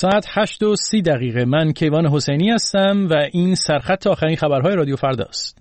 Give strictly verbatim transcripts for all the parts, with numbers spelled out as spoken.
ساعت هشت و سی دقیقه. من کیوان حسینی هستم و این سرخط آخرین خبرهای رادیو فردا است.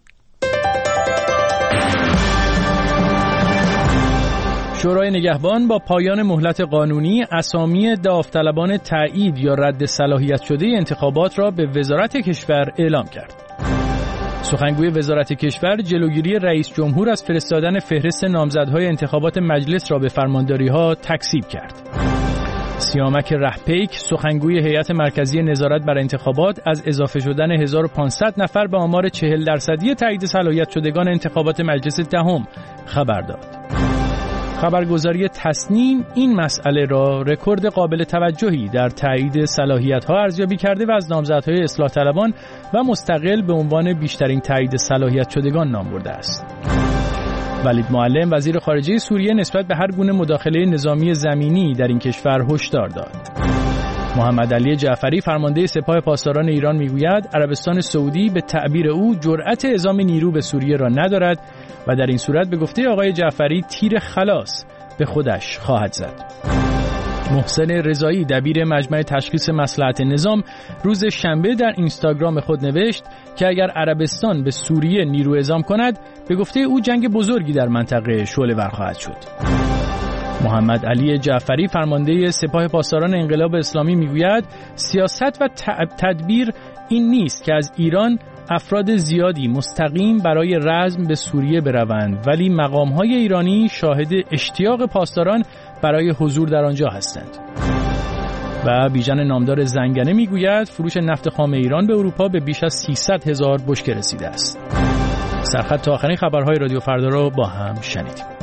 شورای نگهبان با پایان مهلت قانونی اسامی داوطلبان تایید یا رد صلاحیت شده انتخابات را به وزارت کشور اعلام کرد. سخنگوی وزارت کشور جلوگیری رئیس جمهور از فرستادن فهرست نامزدهای انتخابات مجلس را به فرمانداری‌ها تکذیب کرد. سیامک رهپیک سخنگوی هیئت مرکزی نظارت بر انتخابات از اضافه شدن هزار و پانصد نفر به آمار چهل درصدی تایید صلاحیت شدگان انتخابات مجلس دهم خبر داد. خبرگزاری تصنیم این مسئله را رکورد قابل توجهی در تایید صلاحیت‌ها ارزیابی کرده و از نامزدهای اصلاح طلبان و مستقل به عنوان بیشترین تایید صلاحیت شدگان نام برده است. ولید معلم وزیر خارجه سوریه نسبت به هر گونه مداخله نظامی زمینی در این کشور هشدار داد. محمد علی جعفری فرمانده سپاه پاسداران ایران میگوید عربستان سعودی به تعبیر او جرأت اعزام نیرو به سوریه را ندارد و در این صورت به گفته آقای جعفری تیر خلاص به خودش خواهد زد. محسن رضایی دبیر مجمع تشخیص مصلحت نظام روز شنبه در اینستاگرام خود نوشت که اگر عربستان به سوریه نیرو اعزام کند به گفته او جنگ بزرگی در منطقه شعله‌ور خواهد شد. محمد علی جعفری فرمانده سپاه پاسداران انقلاب اسلامی میگوید سیاست و تدبیر این نیست که از ایران افراد زیادی مستقیم برای رزم به سوریه بروند، ولی مقام‌های ایرانی شاهد اشتیاق پاسداران برای حضور در آنجا هستند. و بیژن نامدار زنگنه میگوید فروش نفت خام ایران به اروپا به بیش از سیصد هزار بشکه رسیده است. سرخط تا آخرین خبرهای رادیو فردا را با هم شنیدیم.